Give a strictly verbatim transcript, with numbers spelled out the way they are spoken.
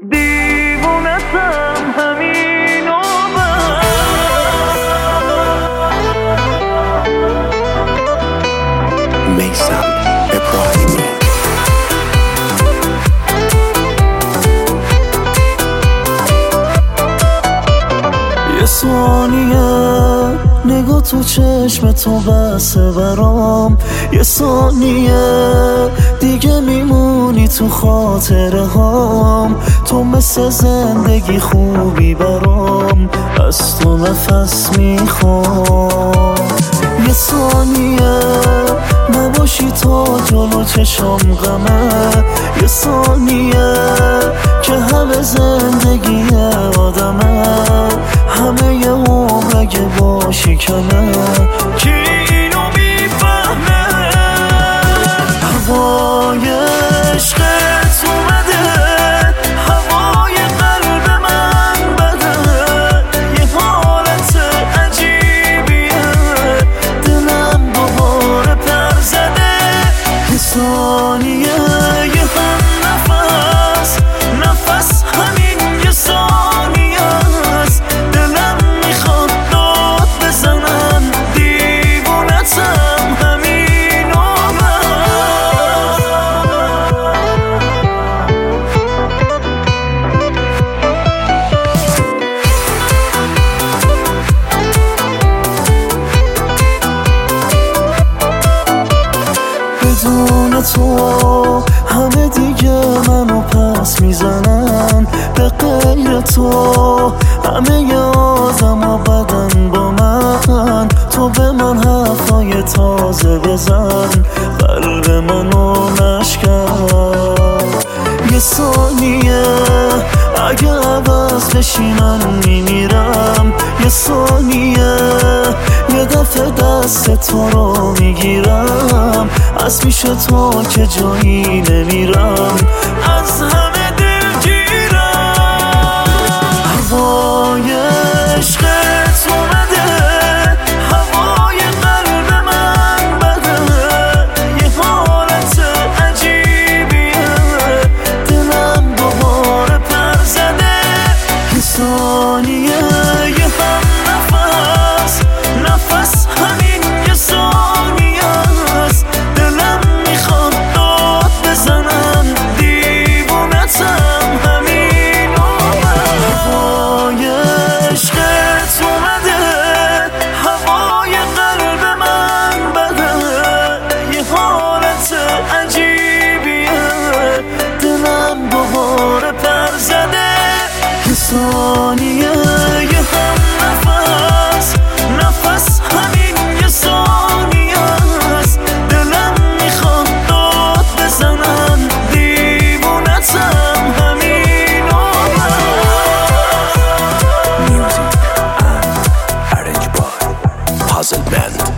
دیوونتم همین و بس. میثم ابراهیمی. یه ثانیه نگاه تو چشم تو بسه برام، یه ثانیه دیگه میمونی تو خاطره هام. تو مثل زندگی خوبی برام، از تو نفس میخوام. یه ثانیه نباشی تا جلو چشم غمه، یه ثانیه که همه زندگی آدمه، همه یه عمر اگه باشی کمه. کی اینو میفهمه؟ هوای عشقت اومده، هوای قلب من بده، یه حالت عجیبیه، دلم دوباره پر زده. یه ثانیه یه هم نفس، نفس همین یه ثانیه است. دلم میخواد داد بزنم، دیوونتم همین و بدون تو همه دیگه منو پس میزنن، به غیر تو همه ی آدم بدن با من. تو به من حرفای تازه بزن، قلب منو نشکن. یه ثانیه اگه عوض بشی من میمیرم، یه ثانیه یه دفعه دست تو رو میگیرم، از پیش تو که جایی نمیرم، از همه دلگیرم. هوای عشقت اومده، هوای قلب من بده، یه حالت عجیبیه، دلم دوباره پر زده. یه ثانیه یه هم نفس، نفس همین یه ثانیه است. دلم میخواد داد بزنم، دیوونتم همین و بس. هوای عشقت اومده، هوای قلب من بده، یه حالت عجیبیه، دلم دوباره پر زده. یه ثانیه یه هم نفس، نفس همین یه ثانیه است. دلم میخواد داد بزنم، دیوونتم همین و Music and arranged by Puzzle Band.